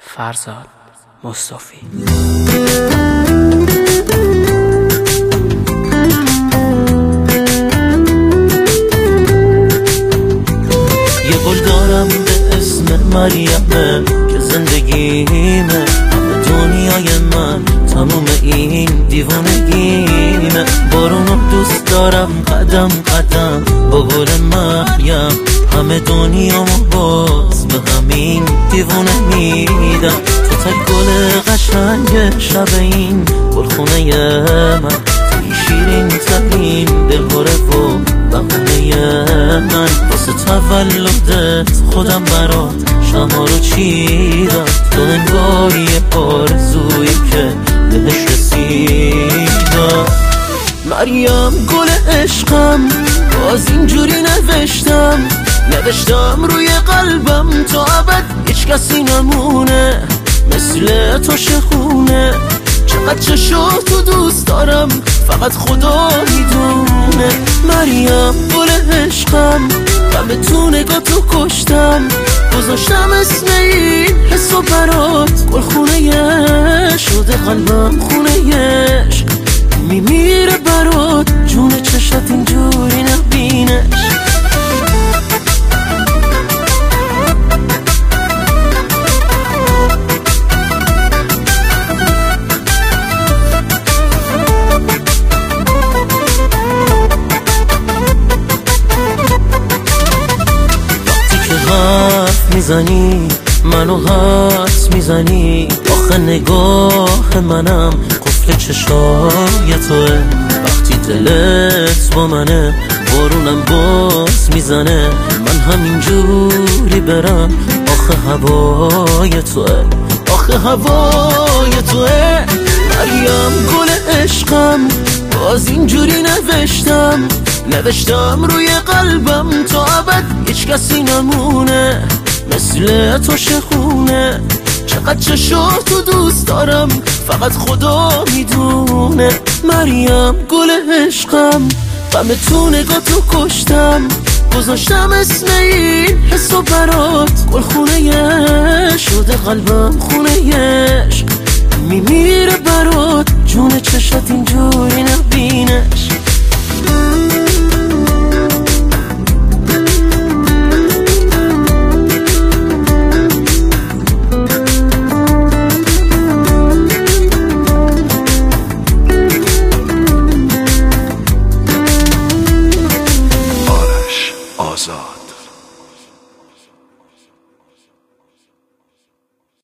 فرزاد مصطفی. یه گل دارم به اسم مریمه که زندگیمه، همه دنیای من تموم این دیوانگیمه. بارونو دوست دارم قدم قدم با گل مریم، همه دنیامو باز به همین دیوانه میدم. تو تا گل قشنگ شب این گلخونه من، توی شیرین ترین دلهوره و بهونه من. واسه تولدت خودم برات شما رو چیدم، تو انگاری آرزویی که بهش رسیدم. مریم گل عشقم، باز اینجوری نوشتم روی قلبم تا ابد هیچ کسی نمونه مثل تو شخونه. چقدر چشاتو دوست دارم فقط خدا میدونه. مریم گل عشقم، غم تو نگاه تو کشتم، گذاشتم اسم این حسو برات گلخونه شده قلبم خونه عشق. میمیره برات جون چشت اینجوری نبینش. حرف میزنی منو حس میزنی، آخه نگاه منم قفل چشای توه. وقتی دلت با منه بارونم باز میزنه، من همینجوری برم آخه هوای توه، آخه هوای توه. مریم گل عشقم، باز اینجوری نوشتم روی قلبم تا ابد هیچ کسی نمونه مثل تو شخونه. چقدر چشاتو دوست دارم فقط خدا میدونه. مریم گل عشقم، غم تو نگاه تو کشتم، گذاشتم اسم این حسو برات گلخونه شده قلبم خونه عشق. میمیره برات جون چشت اینجوری